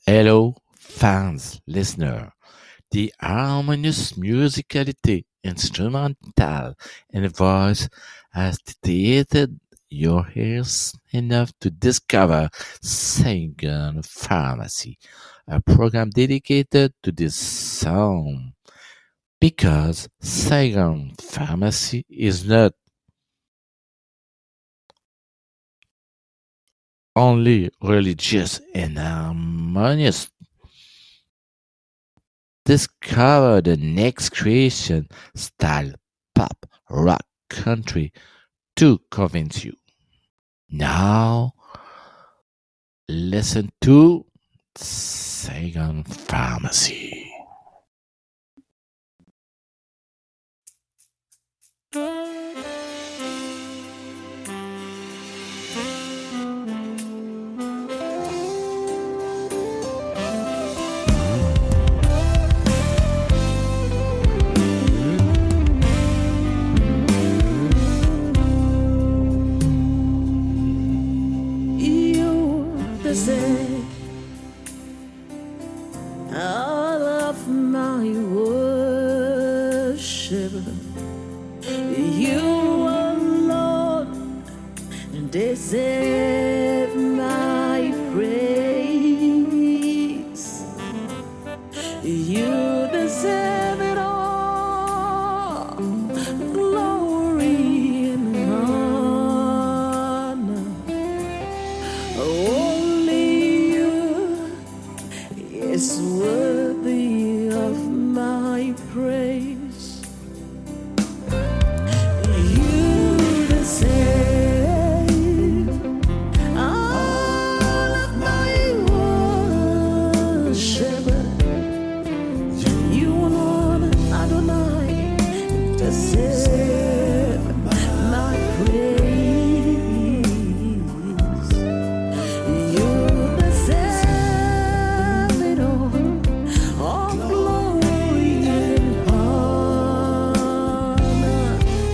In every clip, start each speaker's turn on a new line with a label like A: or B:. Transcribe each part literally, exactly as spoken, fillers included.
A: Hello, fans, listener. The harmonious musicality, instrumental, and voice has titillated your ears enough to discover Saigon Pharmacy, a program dedicated to this sound. Because Saigon Pharmacy is not only religious and harmonious. Discover the next creation style pop, rock, country to convince you. Now, listen to Saigon Pharmacy.
B: Say all of my worship, you alone deserve my praise. You deserve it all, glory and honor. Is worthy of my praise. You deserve all of my worship. You alone, Adonai, deserve my praise. You deserve it all. All glory and honor,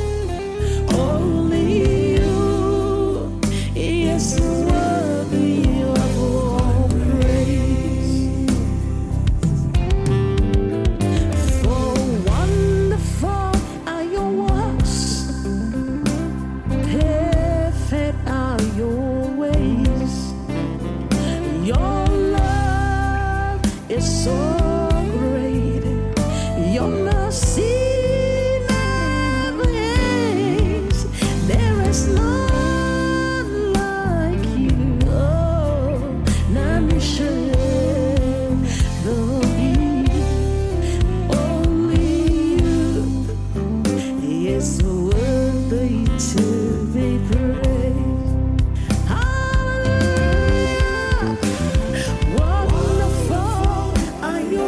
B: only you is worthy of all praise. For wonderful are your works, perfect are your ways. Your love is so great, your mercy never ends. There is none like you. Oh, none shall there be. Only you is worthy to be praised. Hallelujah. Wonderful are your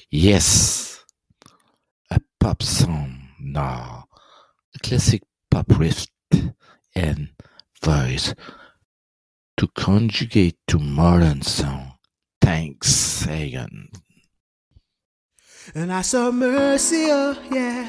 A: Yes, a pop song now, a classic pop riff and voice to conjugate to modern song. Thanks, Sagan.
C: And I saw Mercy, oh yeah.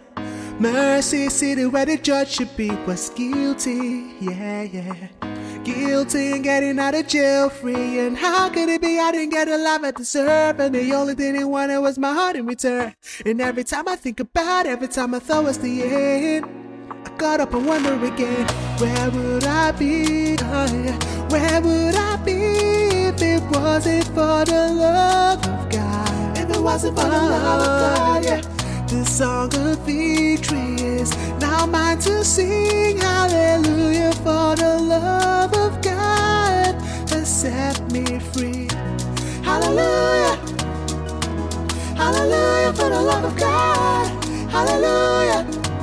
C: Mercy City where the judge should be was guilty, yeah, yeah. Guilty and getting out of jail free. And how could it be I didn't get the life I deserve? And the only thing they wanted was my heart in return. And every time I think about it, every time I thought was the end, I got up and wonder again, where would I be? Oh, yeah. Where would I be if it wasn't for the love of God? If it wasn't for the love of God, yeah. This song of victory is now mine to sing. Hallelujah for the love of God has set me free. Hallelujah. Hallelujah for the love of God. Hallelujah.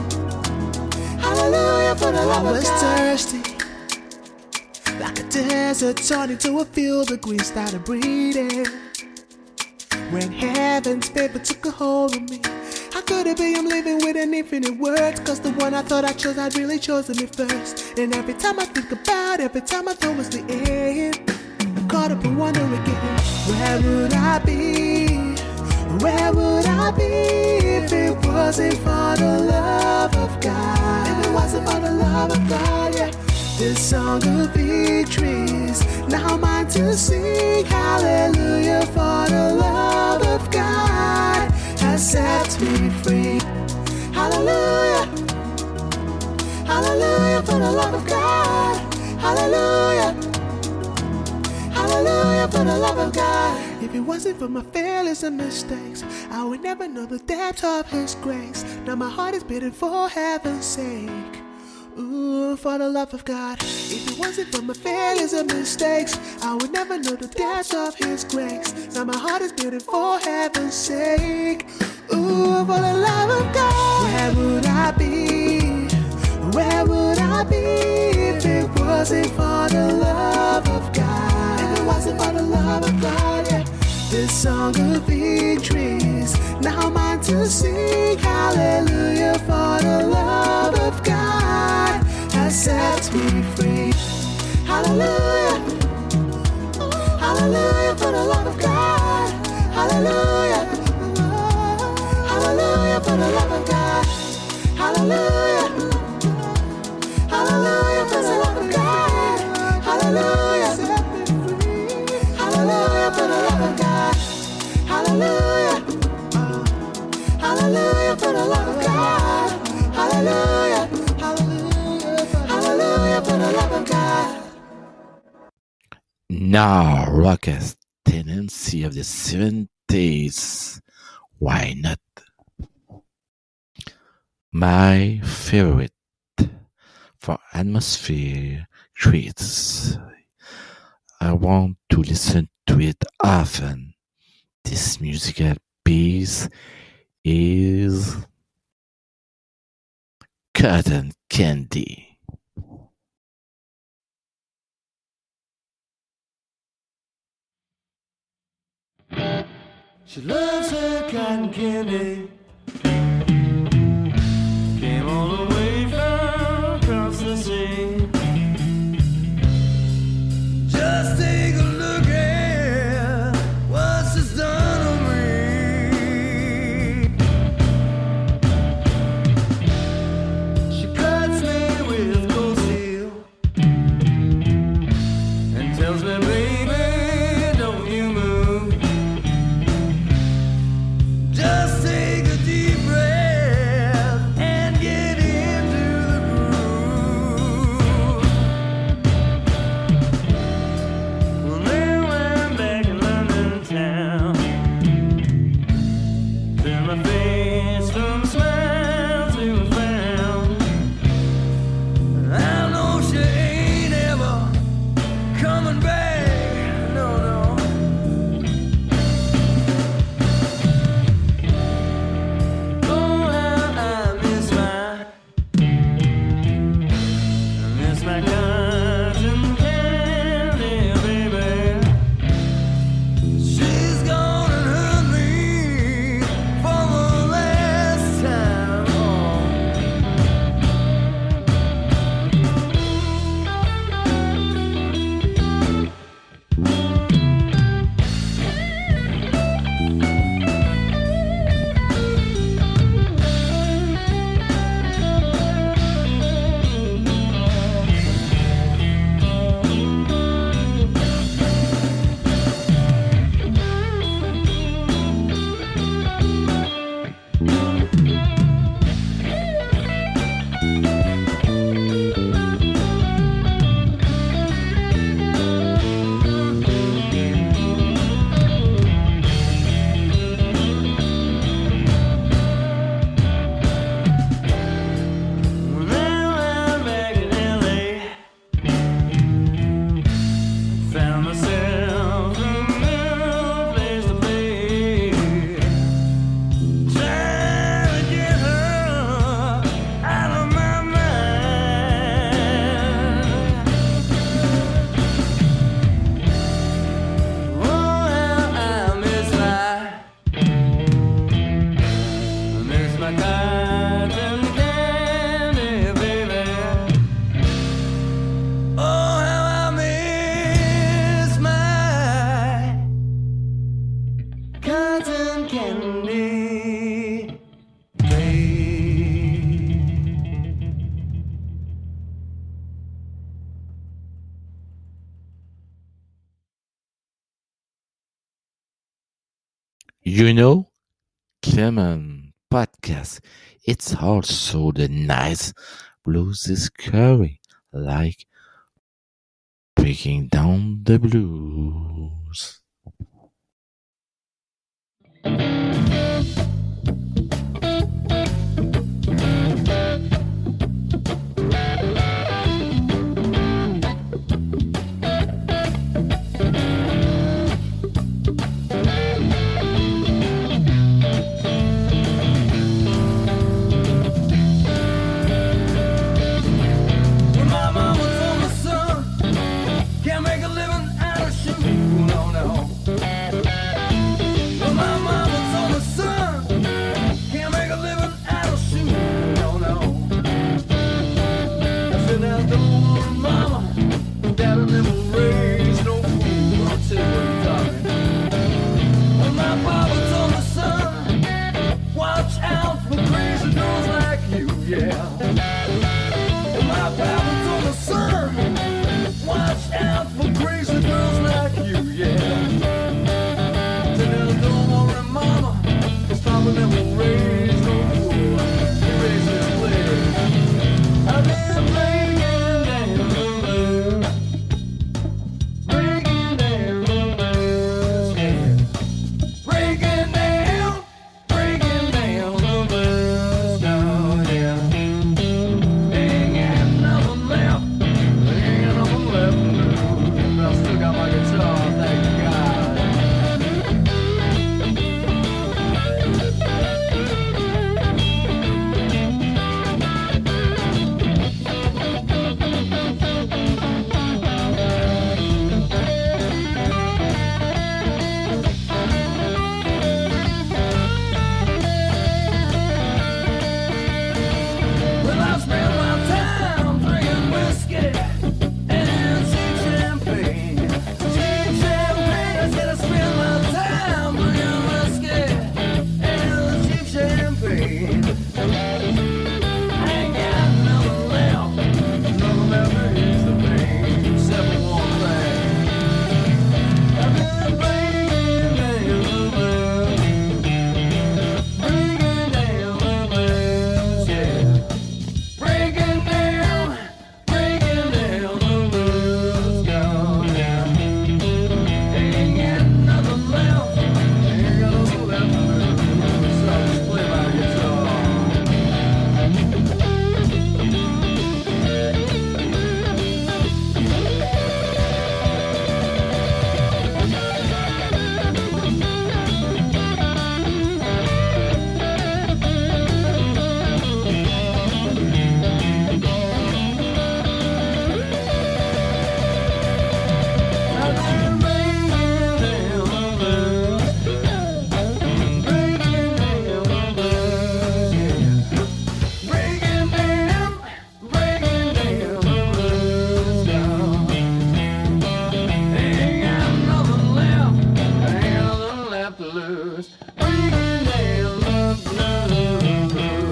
C: Hallelujah for the love of God. I was thirsty, like a desert turned into a field of green, started breathing. When heaven's paper took a hold of me, how could it be I'm living with an infinite words? Cause the one I thought I chose, I'd really chosen me first. And every time I think about, every time I thought was the end, I'm caught up in wonder again, where would I be? Where would I be if it wasn't for the love of God? If it wasn't for the love of God, yeah. This song of victories now mine to sing. Hallelujah for the love of God has set me free. Hallelujah. Hallelujah for the love of God. Hallelujah. Hallelujah for the love of God. If it wasn't for my failures and mistakes, I would never know the depth of His grace. Now my heart is beating for heaven's sake. Ooh, for the love of God. If it wasn't for my failures and mistakes, I would never know the depth of His grace. Now my heart is beating for heaven's sake. Ooh, for the love of God. Where would I be? Where would I be if it wasn't for the love of God? If it wasn't for the love of God, yeah. This song of victories now mine to sing. Hallelujah for the love of God has set me free. Hallelujah. Hallelujah for the love of God. Hallelujah. Hallelujah for the love of God. Hallelujah. Hallelujah for the love of God. Hallelujah. Hallelujah for the love of God. Hallelujah. Hallelujah for the love of God. Hallelujah. Hallelujah. Hallelujah for the love of God.
A: Now, rockers tendency of the seventies. Why not? My favorite for atmosphere creates. I want to listen to it often. This musical piece is Cotton Candy.
C: She loves her cotton candy. Came all the way from across the sea. Just take a look at what she's done on me. She cuts me with cold steel and tells me, baby, don't you move. Just take a
B: candy.
A: You know, Clement podcast, it's also the nice blues discovery, like breaking down the blues.
B: When my mama told me, son, can't make a living out of shooting. No, no. When my mama told me, son, can't make a living out of shooting. No, no. I said, now don't worry, mama, dad'll never raise no fool. I'll tell you what I'm talking. When my papa told me, son, watch out for crazy girls like you, yeah. My papa told me, son, watch out for crazy girls like you, yeah. Said, now don't worry, mama, 'cause papa never raised no fool. He raised his players. I've been breaking down the blues, breaking down the blues, yeah. Breaking down, breaking down the blues, now, yeah. Ain't got nothing left. Ain't got nothing left to lose. But I still got my guitar, thank God. Well, I spend my time drinking whiskey and cheap champagne. Cheap champagne. I said I spend my time drinking whiskey and cheap champagne. I ain't got nothing left, nothing left to ease the pain, except for one thing. I've been breaking down the blues, breaking down the blues, yeah. Breaking down, breaking down the blues, gone down. Ain't got nothing left, ain't got nothing left to lose. So I just play my guitar. I've been breaking down the blues, breaking down the blues, yeah. Breaking down, breaking down the blues, gone. Ain't got nothing left, ain't got nothing left to lose. Breaking down the blues.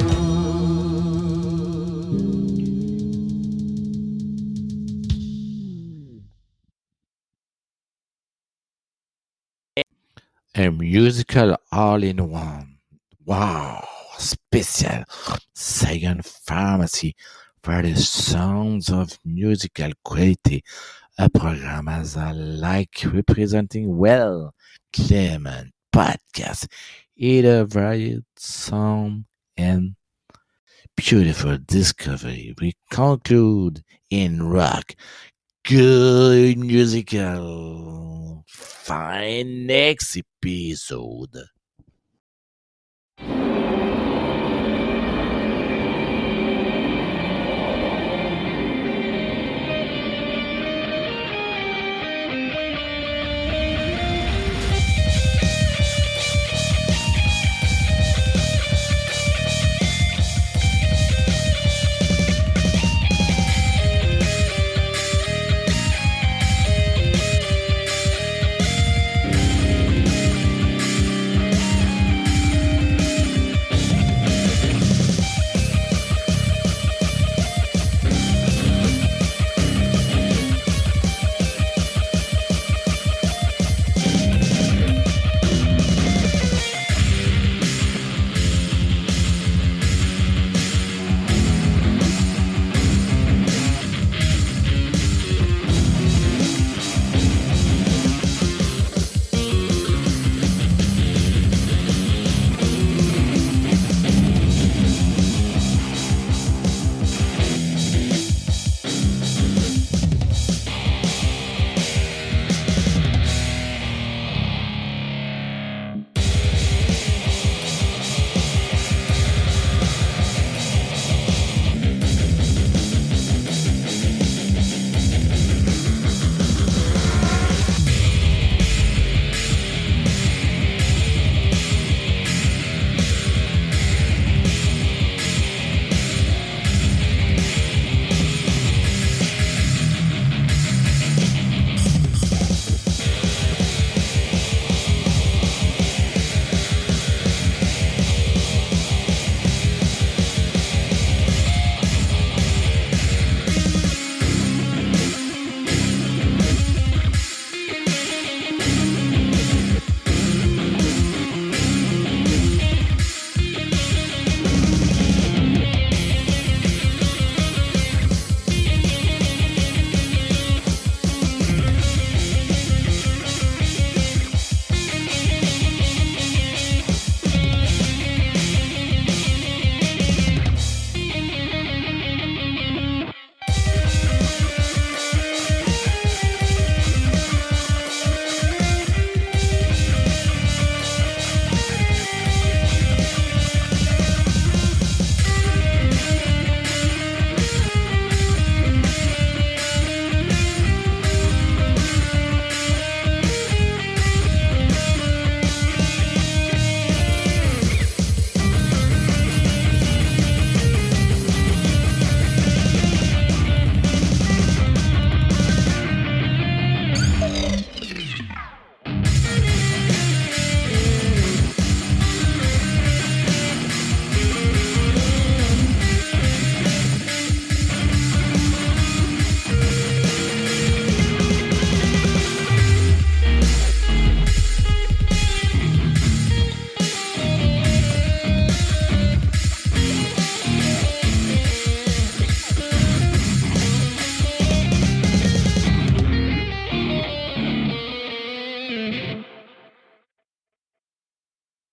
A: A musical all-in-one. Wow, special Saigon Pharmacy for the sounds of musical quality. A program as I like representing well Clement podcast. It a varied sound and beautiful discovery. We conclude in rock. Good musical. Fine next episode.